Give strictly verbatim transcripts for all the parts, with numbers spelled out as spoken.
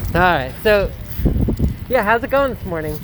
All right. So, yeah, how's it going this morning?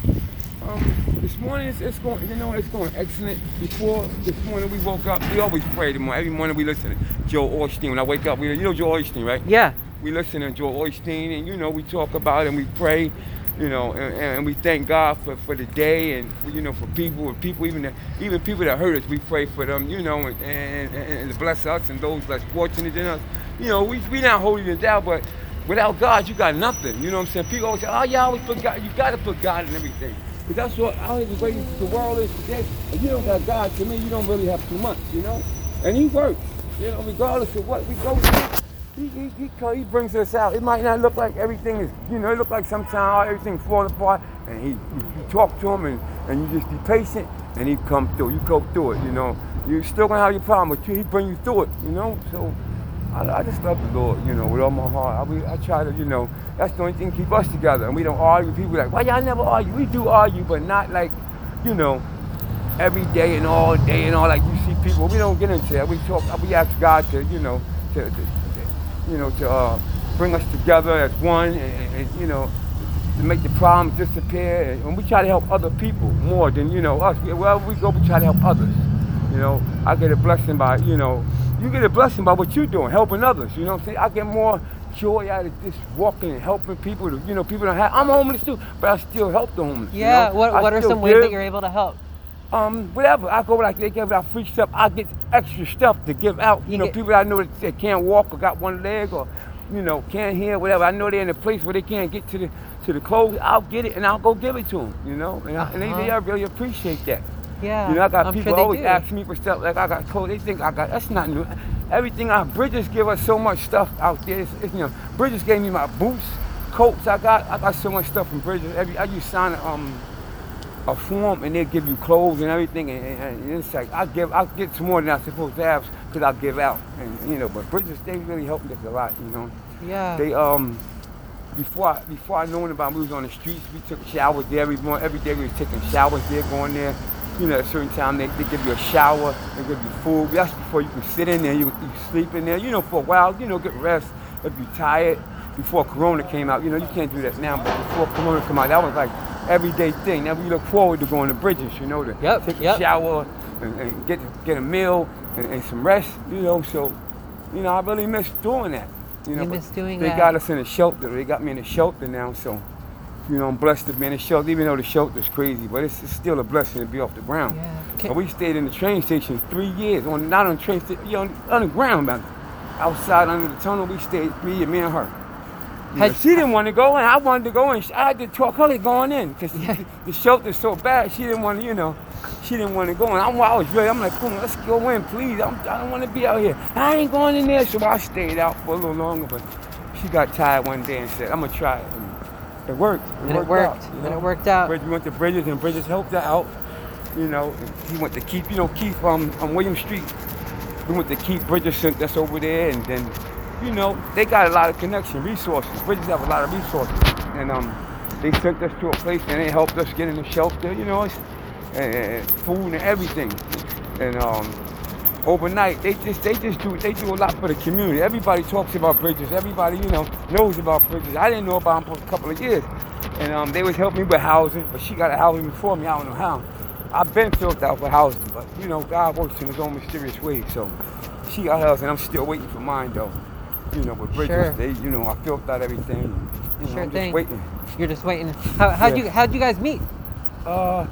Um, this morning it's, it's going, you know, it's going excellent. Before this morning we woke up, we always pray the morning. Every morning we listen to Joel Osteen. When I wake up, we, you know Joel Osteen, right? Yeah. We listen to Joel Osteen, and you know we talk about it and we pray, you know, and, and we thank God for, for the day and you know for people and people even that, even people that hurt us, we pray for them, you know, and and, and to bless us and those less fortunate than us. You know, we we not holding it down, but without God, you got nothing. You know what I'm saying? People always say, oh, you always put God. You got to put God in everything. Because that's what how the way the world is today. If you don't got God, to me, you don't really have too much, you know? And he works, you know, regardless of what we go through. He, he, he, he brings us out. It might not look like everything is, you know, it look like sometimes everything falls apart. And he, you, you talk to him and, and you just be patient and he come through. You go through it, you know. You're still going to have your problem, but he bring you through it, you know? So I, I just love the Lord, you know, with all my heart. I, I try to, you know, that's the only thing keep us together. And we don't argue with people like, why y'all never argue? We do argue, but not like, you know, every day and all day and all like you see people. We don't get into that. We talk, we ask God to, you know, to, to you know, to uh, bring us together as one and, and, and, you know, to make the problems disappear. And, and we try to help other people more than, you know, us. Wherever we go, we try to help others. You know, I get a blessing by, you know, you get a blessing by what you're doing, helping others. You know what I'm saying? I get more joy out of just walking and helping people. To, you know, people don't have, I'm homeless too, but I still help the homeless. Yeah, you know? what, what are some give, ways that you're able to help? Um, whatever. I go like they give out free stuff. I get extra stuff to give out. You, you know, get, people I know that, that can't walk or got one leg or, you know, can't hear, whatever. I know they're in a place where they can't get to the to the clothes. I'll get it and I'll go give it to them. You know, and, I, and they, they really appreciate that. Yeah. You know, I got I'm people sure always do. ask me for stuff like I got clothes. They think I got. That's not new. Everything our Bridges give us so much stuff out there. It's, it's, you know, Bridges gave me my boots, coats. I got I got so much stuff from Bridges. Every I used to sign um. a form and they give you clothes and everything and, and, and it's like I give I get some more than I'm supposed to have because I give out and you know but Bridges they really helped us a lot, you know. Yeah. They um before I before I known about we was on the streets, we took showers there every morning, every day we was taking showers there, going there. You know, at a certain time they, they give you a shower, they give you food. That's before you can sit in there, you, you sleep in there, you know, for a while, you know, get rest if you're tired. Before Corona came out, you know, you can't do that now, but before Corona came out, that was like everyday thing. Now we look forward to going to Bridges, you know, to yep, take yep. a shower and, and get get a meal and, and some rest, you know. So, you know, I really miss doing that. You know, you miss doing they that. got us in a shelter. They got me in a shelter now, so you know I'm blessed to be in a shelter. Even though the shelter's crazy, but it's, it's still a blessing to be off the ground. Yeah. Okay. We stayed in the train station three years. On not on the train station, you know, on the ground, man. Outside under the tunnel, we stayed three years. Me and her. You know, she didn't want to go in. I wanted to go in. I had to talk her going in because yeah. the shelter's so bad. She didn't want to, you know, she didn't want to go in. I'm, I was ready. I'm like, come on, let's go in, please. I'm, I don't want to be out here. I ain't going in there. So I stayed out for a little longer. But she got tired one day and said, I'm going to try it. And it worked. It and worked it worked. out, you and know? it worked out. We went to Bridges and Bridges helped her out. You know, he went to Keith, you know, Keith um, on William Street. We went to Keith Bridges sent us over there and then you know, they got a lot of connection, resources. Bridges have a lot of resources. And um, they sent us to a place and they helped us get in the shelter, you know, and, and food and everything. And um, overnight, they just they just do they do a lot for the community. Everybody talks about Bridges. Everybody, you know, knows about Bridges. I didn't know about them for a couple of years. And um, they was helping me with housing, but she got a housing before me. I don't know how. I've been filled out for housing, but you know, God works in his own mysterious way. So she got housing. I'm still waiting for mine though. You know, with Bridges, sure. they, you know, I filled out everything. You know, sure I'm thing. just waiting. You're just waiting. How how'd yeah. you how'd you guys meet? Uh,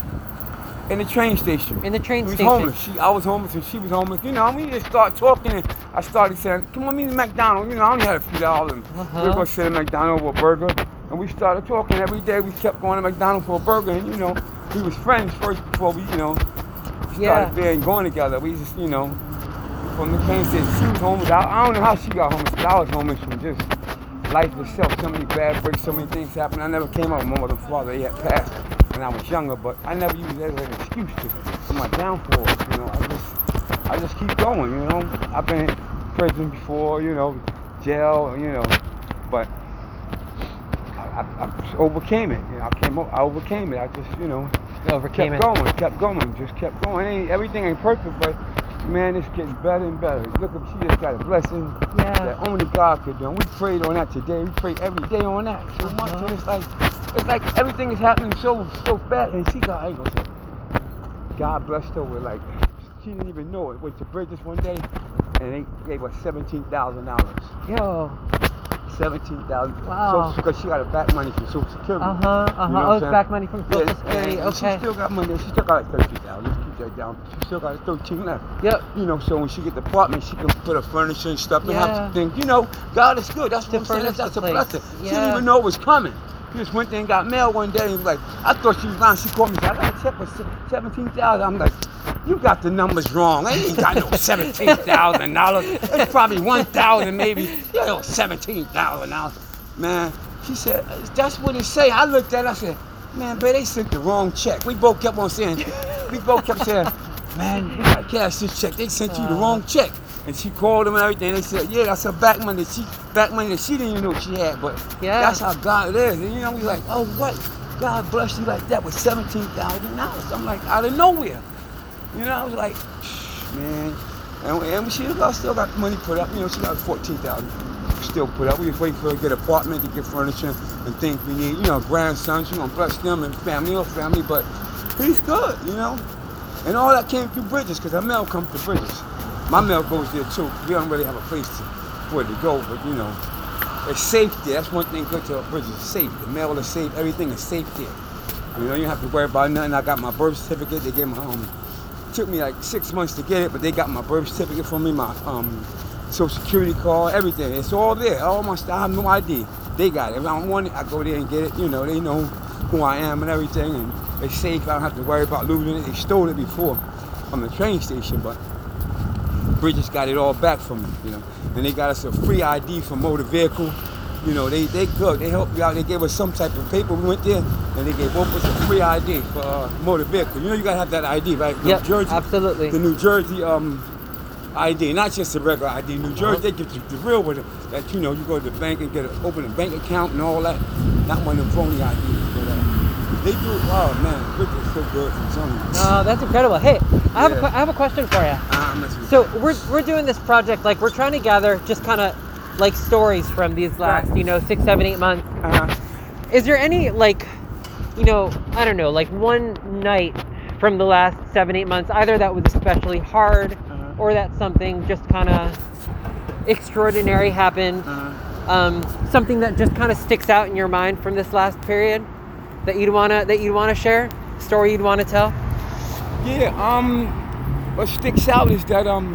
in the train station. In the train we was station. Homeless. She, I was homeless and she was homeless. You know, we just started talking and I started saying, "Come on, meet at McDonald's." You know, I only had a few dollars. And uh-huh. We were gonna sit at McDonald's for a burger, and we started talking every day. We kept going to McDonald's for a burger, and you know, we was friends first before we, you know, started yeah. being going together. We just, you know. From the train station, she was homeless. I, I don't know how she got homeless, but I was homeless from just life itself. So many bad breaks, so many things happened. I never came out with my mother and father. They had passed when I was younger, but I never used that as an excuse to, for my downfall. You know, I just, I just keep going. You know, I've been in prison before. You know, jail. You know, but I, I, I overcame it. You know, I came, I overcame it. I just, you know, overcame kept it. going, kept going, just kept going. Ain't, everything ain't perfect, but. Man, it's getting better and better. Look, she just got a blessing Yeah. that only God could do. And we prayed on that today. We pray every day on that so Uh-huh. much. And it's like, it's like everything is happening so so fast. And she got, I ain't gonna say, God blessed her with like, she didn't even know it. Went to Bridges one day, and they gave her seventeen thousand dollars. Yo. Seventeen thousand. Wow. So because she got a back money from Social Security. Uh huh. Uh huh. You know what Oh, I'm it's saying? back money from Social Yeah, Security. and Okay. She still got money. She still got like thirteen thousand. Let's keep that down. She still got thirteen left. Yep. You know, so when she get the apartment, she can put her furniture and stuff and Yeah. have some things. You know, God is good. That's To what I'm saying. furnish That's, that's the a place. blessing. She Yeah. didn't even know it was coming. She just went there and got mail one day and was like, I thought she was lying. She called me and said, I got a check for seventeen thousand. I'm like, you got the numbers wrong. I ain't got no seventeen thousand dollars. It's probably one thousand maybe. You know, seventeen thousand dollars. Man, she said, that's what it say. I looked at it, I said, man, babe, they sent the wrong check. We both kept on saying, we both kept saying, man, we gotta cash this check. They sent you the wrong check. And she called them and everything. They said, yeah, that's her back money. She back money that she didn't even know she had. But Yeah. that's how God is. And you know, we like, oh, what? God bless you like that with seventeen thousand dollars. I'm like, out of nowhere. You know, I was like, man. And, and she still got the money put up. You know, she got fourteen thousand dollars. Still put up. We just waiting for her to get an apartment, to get furniture and things we need. You know, grandsons, she gonna bless them and family or family, but he's good, you know. And all that came through Bridges, because her mail comes to Bridges. My mail goes there too. We don't really have a place to, for it to go, but you know, it's safe there. That's one thing good to Bridges. It's safe. The mail is safe. Everything is safe there. You know, you don't have to worry about nothing. I got my birth certificate. They gave me um, it took me like six months to get it, but they got my birth certificate for me, my um. Social Security card, everything. It's all there. All my stuff. I have no idea. They got it. If I don't want it, I go there and get it. You know, they know who I am and everything, and it's safe. I don't have to worry about losing it. They stole it before from the train station, but Bridges got it all back from me. You know, and they got us a free I D for motor vehicle. You know, they they good. They helped you out. They gave us some type of paper. We went there, and they gave both of us a free I D for uh, motor vehicle. You know, you gotta have that I D, right? Yep, New Jersey, absolutely. The New Jersey um. I D, not just a regular I D. New Jersey, they give you the real one. That you know, you go to the bank and get a, open a bank account and all that. Not one of them phony I Ds, but uh, they do. Oh man, Bridges is so good. I'm telling you. Oh, that's incredible. Hey, I have, Yeah. a, que- I have a question for you. Ah, I'm messing with So you. we're we're doing this project, like we're trying to gather just kind of like stories from these last, Right. you know, six, seven, eight months. Uh-huh. Is there any like, you know, I don't know, like one night from the last seven, eight months, either that was especially hard, Uh-huh. or that something just kind of extraordinary happened, Uh-huh. um, something that just kind of sticks out in your mind from this last period that you'd wanna that you'd wanna share, story you'd want to tell? Yeah. Um, what sticks out is that um,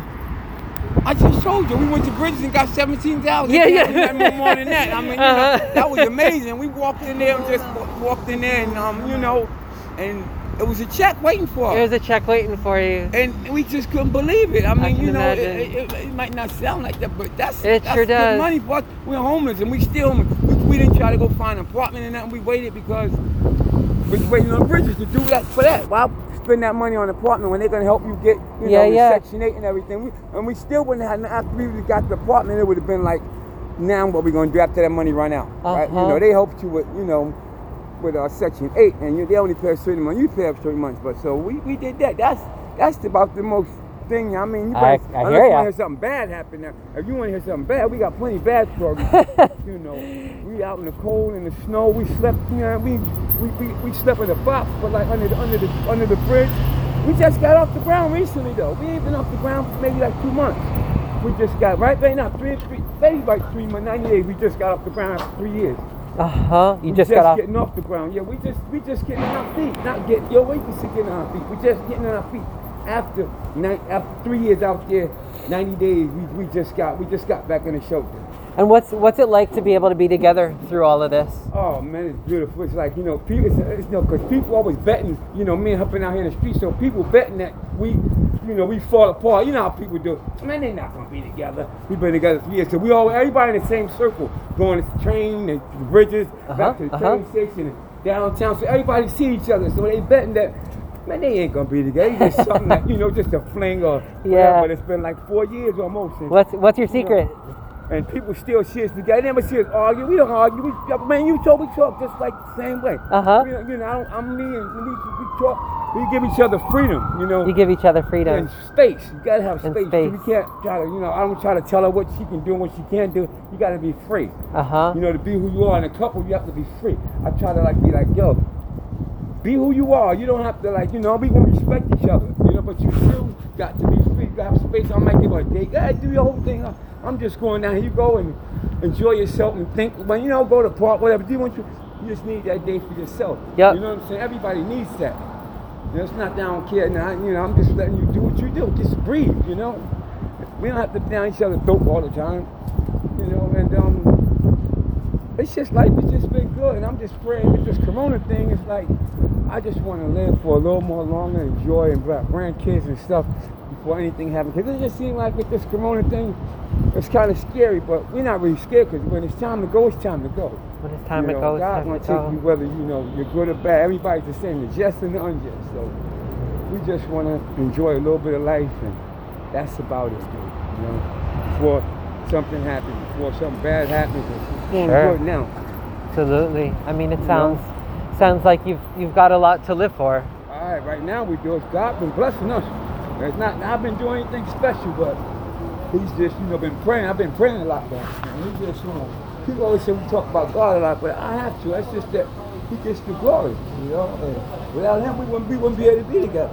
I just told you we went to Bridges and got seventeen thousand. Yeah, yeah. Nothing more than that. I mean, you know, Uh-huh. that was amazing. We walked in there and just wa- walked in there and um, you know, and it was a check waiting for us. There's a check waiting for you. And we just couldn't believe it. I mean, can you know, it, imagine. it, it might not sound like that, but that's, It that's sure good does. money for us. We're homeless and we still, we, we didn't try to go find an apartment and nothing. We waited because we was waiting on Bridges to do that for that. Why spend that money on an apartment when they're going to help you get, you Yeah, know, the yeah. Section eight and everything? We, and we still wouldn't have, after we would've got the apartment, it would have been like, now what we going to do after that money run out, right? You Uh-huh. know, they helped you with, you know, with uh, Section eight, and you, they only pay us thirty months. You pay us thirty months, but so we, we did that. That's that's about the most thing. I mean, you I- better, I unless hear you ya. want to hear something bad happen now. If you want to hear something bad, we got plenty of bad stories. You know, we out in the cold, in the snow. We slept, you know, we we, we, we slept in a box, but like under the under the under the bridge. We just got off the ground recently, though. We ain't been off the ground for maybe like two months. We just got right right now, three, three, maybe like three months, ninety days. We just got off the ground after three years. Uh huh. You We just just got off. getting off the ground. Yeah, we just we just getting on our feet. Not get yo, wait to see getting on our feet. We just getting on our feet. After nine, after three years out there, ninety days, we, we just got we just got back in the shelter. And what's what's it like to be able to be together through all of this? Oh man, it's beautiful. It's like, you know, people, it's, it's, you know, because people always betting, you know, me and helping out here in the street, so people betting that we, you know, we fall apart. You know how people do. Man, they're not gonna be together. We've been together three years, so we all, everybody in the same circle, going to the train and to the bridges, Uh-huh, back to the uh-huh. train station and downtown. So everybody see each other. So they betting that, man, they ain't gonna be together. It's just something that, you know, just a fling or Yeah. whatever. But it's been like four years almost. Since, What's what's your secret? And people still see us together. They never see us argue. We don't argue. We, man, you talk, we talk just like the same way. Uh-huh. We, you know, I don't, I'm me and we, we talk. We give each other freedom, you know. You give each other freedom. And space. You gotta have And space. space. We can't try to, you know, I don't try to tell her what she can do and what she can't do. You gotta be free. Uh-huh. You know, to be who you are in a couple, you have to be free. I try to like be like, yo, be who you are. You don't have to like, you know, we gonna respect each other. You know, but you still got to be free. You gotta have space. I might give her a date. Go ahead, do your whole thing. I'm just going down here. You go and enjoy yourself and think. When you know, go to the park, whatever. Do you want you? You just need that day for yourself. Yep. You know what I'm saying? Everybody needs that. You know, it's not that I don't care. Now, you know, I'm just letting you do what you do. Just breathe. You know, we don't have to down each other's throat all the time. You know, and um, it's just life has just been good. And I'm just praying with this Corona thing. It's like I just want to live for a little more longer, enjoy and have grandkids and stuff before anything happens. Because it just seems like with this Corona thing, it's kind of scary, but we're not really scared because when it's time to go, it's time to go. When it's time you to know, go, it's God's time gonna to take go. you whether you know you're good or bad. Everybody's the same, the just and the unjust. So we just want to enjoy a little bit of life, and that's about it, dude. You know, before something happens, before something bad happens, it's getting Sure. good now. Absolutely. I mean, it You sounds sounds like you've you've got a lot to live for. All right, right now we do. God been blessing us. It's not. I've been doing anything special, but He's just, you know, been praying. I've been praying a lot, though. And He just, you know, people always say we talk about God a lot, but I have to. That's just that He gets the glory, you know. And without Him, we wouldn't, we wouldn't be able to be together,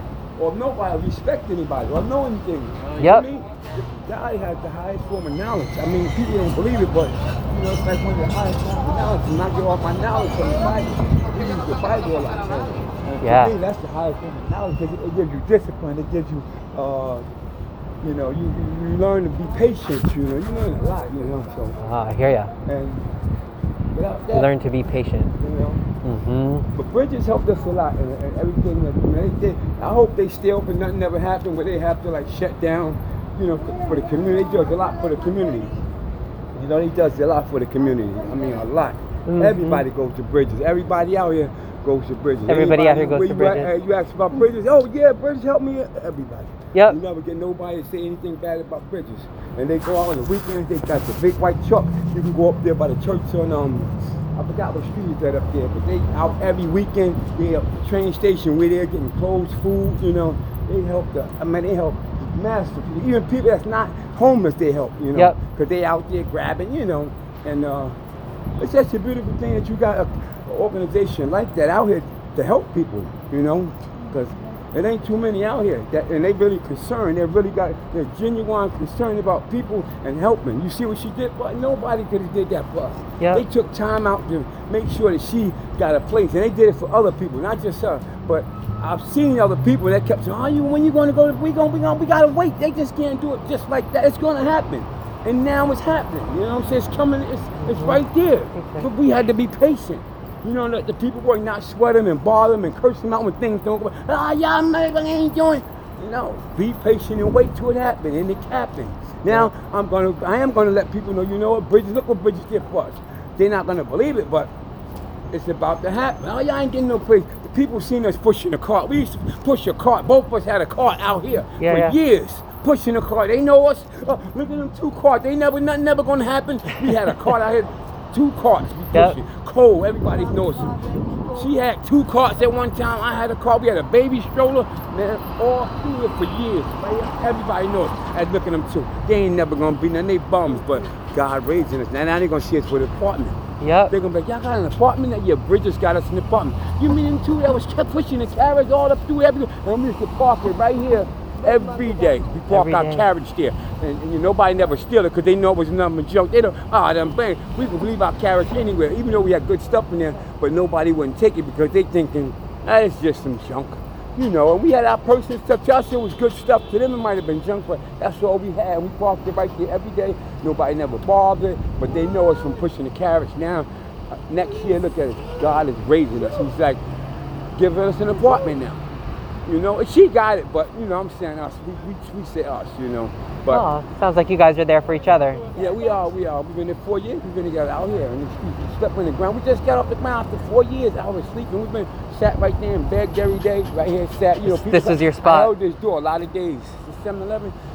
or nobody respect anybody, or know anything. You know Yep. what I mean? God has the highest form of knowledge. I mean, people don't believe it, but you know, it's like one of the highest forms of knowledge. And I get all my knowledge from the Bible. We use the Bible a lot. So, and Yeah. For me, that's the highest form of knowledge because it, it gives you discipline. It gives you, uh, you know, you, you you learn to be patient. You know, you learn a lot. You know, so Ah, I hear ya. and without You that, learn to be patient. you know. Mm-hmm. But Bridges helped us a lot, and, and everything that you know, they, they, I hope they stay open. Nothing ever happened where they have to like shut down. You know, for, for the community, they does a lot for the community. You know, he does a lot for the community. I mean, a lot. Mm-hmm. Everybody goes to Bridges. Everybody out here goes to Bridges. Everybody out here goes where to you Bridges. At, uh, you ask about Bridges. Oh yeah, Bridges help me. Everybody. Yep. You never get nobody to say anything bad about Bridges. And they go out on the weekends. They got the big white truck. You can go up there by the church on um. I forgot what street is that up there, but they out every weekend. They up the train station where they're getting clothes, food. You know, they help the. I mean, they help master people. Even people that's not homeless, they help. You know, Yep. because they out there grabbing. You know, and uh, it's just a beautiful thing that you got an organization like that out here to help people. You know, because it ain't too many out here that, and they really concerned. They really got, they're genuine concern about people and helping. You see what she did? But nobody could have did that for us. Yep. They took time out to make sure that she got a place, and they did it for other people, not just her. But I've seen other people that kept saying, "Oh, you when you going to go? We going, we going, we gotta wait." They just can't do it just like that. It's gonna happen, and now it's happening. You know what I'm saying? It's coming. It's it's right there. Okay. But we had to be patient. You know, the, the people were not sweating and bothering and cursing out when things don't go. Ah, y'all man, ain't doing. No, be patient and wait till it happens, and it happens. Now I'm gonna, I am gonna let people know. You know what, Bridges? Look what Bridges did for us. They're not gonna believe it, but it's about to happen. Oh, y'all ain't getting no place. The people seen us pushing a cart. We used to push a cart. Both of us had a cart out here Yeah, for yeah. years. Pushing a cart. They know us. Oh, look at them two carts. They never, nothing never gonna happen. We had a cart out here. Two carts. We Yep. pushing. Cole, everybody knows him. She had two carts at one time. I had a cart. We had a baby stroller. Man, all through it for years. Right? Everybody knows. And look at them too. They ain't never gonna be none. They bums, but God raising us. Now, now they gonna see us with an apartment. Yep. They're gonna be like, y'all got an apartment? That yeah, Bridges got us an apartment. You mean them two that was kept pushing the carriage all up through everything? And we used to park it right here every day. We park Every our day. carriage there. And, and you know, nobody never steal it because they know it was nothing but junk. They don't, ah, them bang. We could leave our carriage anywhere, even though we had good stuff in there, but nobody wouldn't take it because they thinking, ah, it's just some junk. You know, and we had our personal stuff. Y'all said it was good stuff. To them, it might have been junk, but that's all we had. We parked it right there every day. Nobody never bothered, but they know us from pushing the carriage. Now, uh, next year, look at it. God is raising us. He's like giving us an apartment now. You know, and she got it, but you know, I'm saying us. We we, we say us. You know, but Oh, sounds like you guys are there for each other. yeah, we are. We are. We've been there four years. We've been together out here in the street. We slept on the ground. We just got off the ground after four years. I was sleeping. We've been sat right there and begged every day. Right here, sat. You know, people This is your I spot. held this door a lot of days. The seven eleven.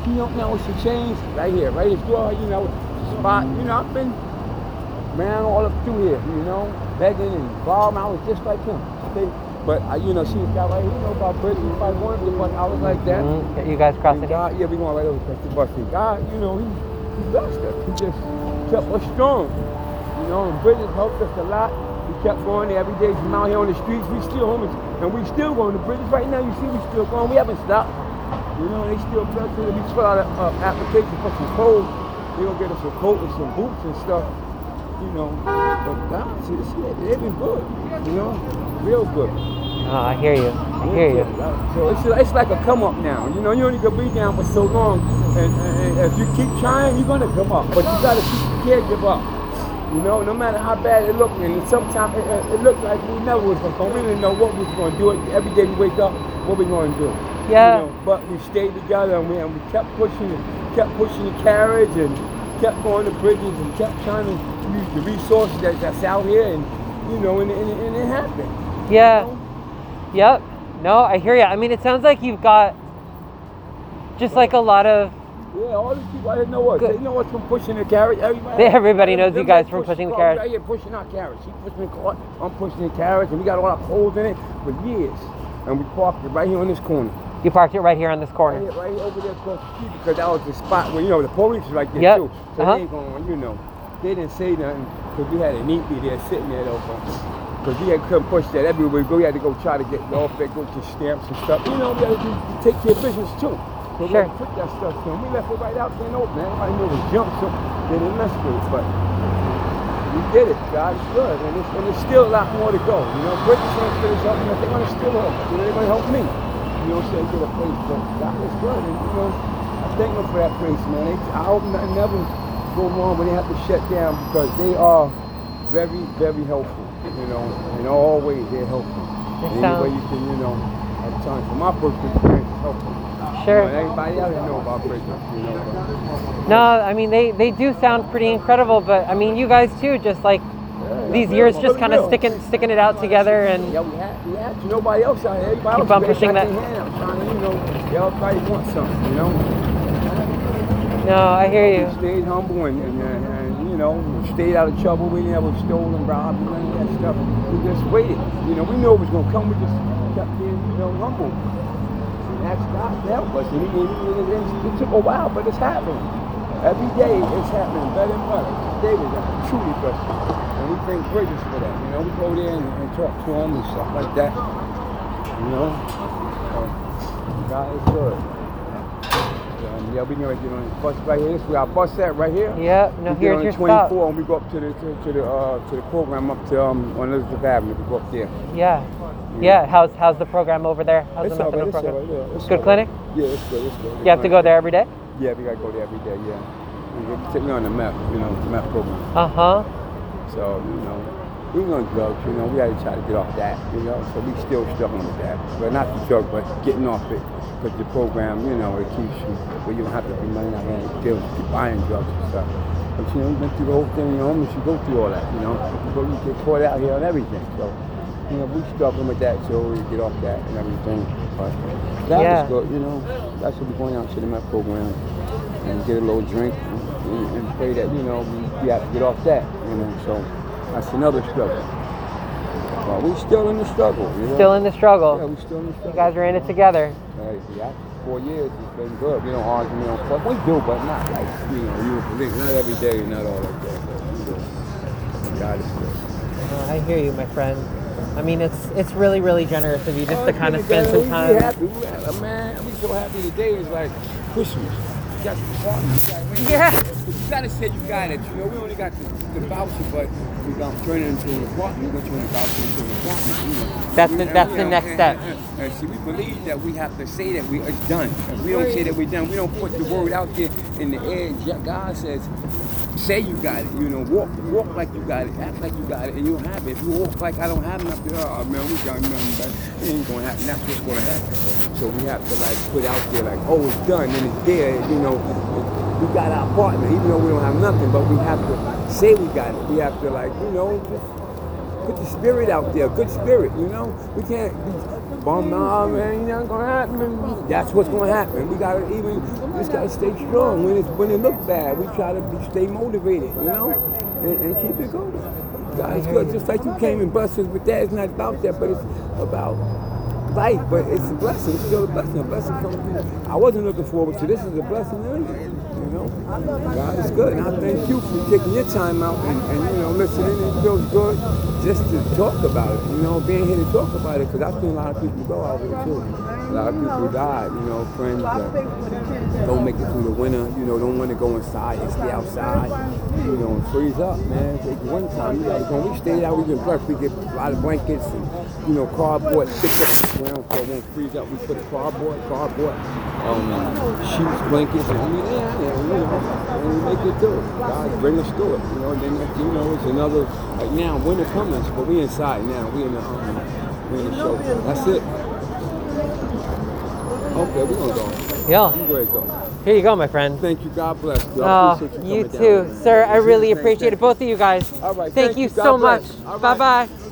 you know, now it's a change right here, right here. You know, spot. You know, I've been around all up through here. You know, begging and Bob, I was just like him. Okay? But I, you know, see this guy right here. You know about Bridges. If I wanted to, but I was like that. Mm-hmm. You guys crossing? God, yeah, we going right over the bus. And God, you know, he, he blessed us. He just kept us strong. You know, and Bridges helped us a lot. We kept going there every day. From out here on the streets, we still homeless, and we still going to Bridges right now. You see, we still going. We haven't stopped. You know, they still bless us. We fill out an uh, application for some clothes. They gonna get us a coat and some boots and stuff. You know, but God, see, they've been good. You know, real good. Oh, I hear you. I hear you. So it's, it's like a come up now. You know, you only gonna be down for so long, and, and, and if you keep trying, you're gonna come up. But you gotta keep, you can't give up. You know, no matter how bad it looked, and sometimes it, it, it looked like we never was gonna come. We didn't know what we was gonna do. Every day we wake up, what we gonna do? Yeah. You know, but we stayed together, and we and we kept pushing, kept pushing the carriage, and kept going to Bridges, and kept trying to use the resources that, that's out here, and you know, and, and, and it happened. Yeah. You know? Yep. No, I hear you. I mean, it sounds like you've got just like a lot of. Yeah, all these people, I didn't know what. They know what's from pushing the carriage. Everybody, everybody knows you guys from push, pushing the oh, carriage. Right here, pushing our carriage. She pushing the cart, I'm pushing the carriage, and we got all our clothes in it for years. And we parked it right here on this corner. You parked it right here on this corner. Right, here, right here over there across the street, because that was the spot where, you know, the police was right there yep. too. So uh-huh. they ain't going, you know, they didn't say nothing, because we had a neatly there sitting there though. Because we had, couldn't push that everywhere we go. We had to go try to get the off there, go get stamps and stuff. You know, we had to do, take care of business too. So we sure. had to put that stuff to them. We left it right out there and open. Everybody knew it was junk, so they didn't mess with it. But we did it. God is good. And it's, and there's still a lot more to go. You know, Bridges ain't finished up, and they're going to still help. You know, they're going to help me. You know, say get a place, but God is good. And, you know, I thank them for that place, man. They, I hope nothing never go wrong when they have to shut down, because they are very, very helpful. You know, in all ways they're helpful. Any sounds... way you can, you know, at times from my personal experience, it's helpful. Sure. You know, everybody out there know about Bridges, you know. But, no, I mean they, they do sound pretty incredible, but I mean you guys too, just like yeah, these years, real, just kind of sticking sticking it out together and. Yeah, we had, we had to. Nobody else out here. Everybody keep else on pushing that. I'm trying to, you know, everybody wants something, you know. No, I hear you. We stayed humble and, and, and, you know, stayed out of trouble. We never stole and robbed and none of that stuff. We just waited. You know, we knew it was going to come. We just kept being, you know, humble. And asked God to help us. And he, he, he, it took a while, but it's happening. Every day it's happening better and better. Today we got truly blessed. And we thank Bridges for that. You know, we go there and, and talk to them and stuff like that. You know, so God is good. Um, yeah, we can get on the bus right here. This is where our bus at right here. Yeah, no, we here's your twenty-four stop. And we go up to the to, to the uh, to the program up to um, on Elizabeth Avenue. We go up there. Yeah. Yeah, how's how's the program over there? How's It's the all right, it's program? all right, yeah, it's good all clinic? Right. Yeah, it's good, it's good. You have to go there every day? Yeah, we gotta go there every day, yeah. We take me on the map, you know, the map program. Uh-huh. So, you know, we on drugs, you know, we had to try to get off that, you know, so we still struggling with that. But not the drug, but getting off it. Because the program, you know, it keeps you, where you don't have to be money out here and deal with buying drugs and stuff. But, you know, you went through the whole thing, you know, you go through all that, you know. You go, you get caught out here on everything, so. You know, we struggling with that, so we get off that and everything. But that yeah. was good, you know. That's what we're going out to the Met program and get a little drink and, and pray that, you know, we, we have to get off that, you know. So that's another struggle. But we still in the struggle, you know. Still in the struggle. Yeah, we still in the struggle. You guys are in it together. Right, yeah. Four years, it's been good. We don't argue, we don't fuck. We do, but not like, you know, you not every day, not all like that. But we do. God is good. Oh, I hear you, my friend. I mean, it's it's really, really generous of you just oh, to kind of spend some time. We happy. We happy. Man, we so happy today. It's like Christmas. You got the apartment. Yeah. You gotta say you got it. You know, we only got the, the voucher, but we're gonna turn it into an apartment. We're gonna turn the voucher into an apartment. You know. That's we, the and, that's you the know, next and, step. And, and, and see, we believe that we have to say that we it's done. If we don't say that we're done, we don't put the word out there in the air. God says, say you got it, you know, walk walk like you got it, act like you got it, and you'll have it. If you walk like I don't have nothing, oh man, we got nothing, but it ain't gonna happen. That's what's gonna happen. So we have to like put out there like, oh, it's done, and it's there, you know. We got our apartment, even though we don't have nothing, but we have to say we got it. We have to like, you know, put the spirit out there, good spirit, you know. We can't be bum, nah, man, ain't nothing gonna happen. That's what's gonna happen. We gotta even, just gotta stay strong. When it's when it look bad, we try to be, stay motivated, you know, and, and keep it going. God's good. Just like you came and blessed us with that. It's not about that, but it's about life. But it's a blessing. It's still a blessing. A blessing comes through. I wasn't looking forward to this. Is a blessing, anyway. You know, God is good, and I thank you for taking your time out and, and you know listening. It feels good just to talk about it. You know, being here to talk about it because I've seen a lot of people go out here too. A lot of people died. You know, friends that don't make it through the winter. You know, don't want to go inside and stay outside. You know, and freeze up, man. It's like one time, you gotta go. We stayed out. We get blessed. We get a lot of blankets and you know cardboard sticked up the ground so it won't freeze up. We put a cardboard, cardboard. Um, sheets, blankets, and I mean, yeah, yeah, you know, and we make it through it. God bring us through it, you know. Then next, you know, it's another. Like now, winter coming, but we inside now. We in the um, we in the show. That's it. Okay, we're gonna go. Yeah. You go ahead, go. Here you go, my friend. Thank you. God bless you. I Oh, appreciate you coming too, down, sir. I really Thank appreciate you. it, both of you guys. All right. Thank Thank you you. God so much. bless. All Bye right. bye.